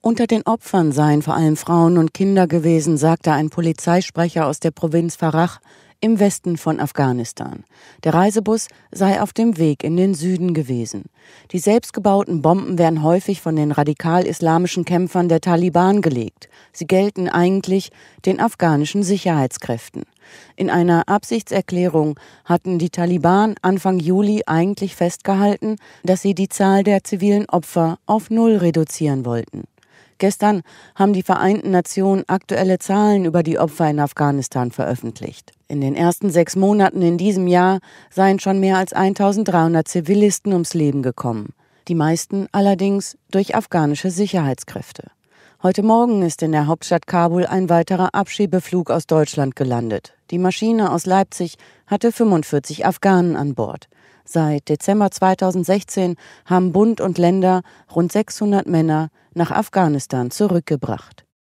Unter den Opfern seien vor allem Frauen und Kinder gewesen, sagte ein Polizeisprecher aus der Provinz Farach im Westen von Afghanistan. Der Reisebus sei auf dem Weg in den Süden gewesen. Die selbstgebauten Bomben werden häufig von den radikal-islamischen Kämpfern der Taliban gelegt. Sie gelten eigentlich den afghanischen Sicherheitskräften. In einer Absichtserklärung hatten die Taliban Anfang Juli eigentlich festgehalten, dass sie die Zahl der zivilen Opfer auf 0 reduzieren wollten. Gestern haben die Vereinten Nationen aktuelle Zahlen über die Opfer in Afghanistan veröffentlicht. In den ersten 6 Monaten in diesem Jahr seien schon mehr als 1300 Zivilisten ums Leben gekommen. Die meisten allerdings durch afghanische Sicherheitskräfte. Heute Morgen ist in der Hauptstadt Kabul ein weiterer Abschiebeflug aus Deutschland gelandet. Die Maschine aus Leipzig hatte 45 Afghanen an Bord. Seit Dezember 2016 haben Bund und Länder rund 600 Männer nach Afghanistan zurückgebracht.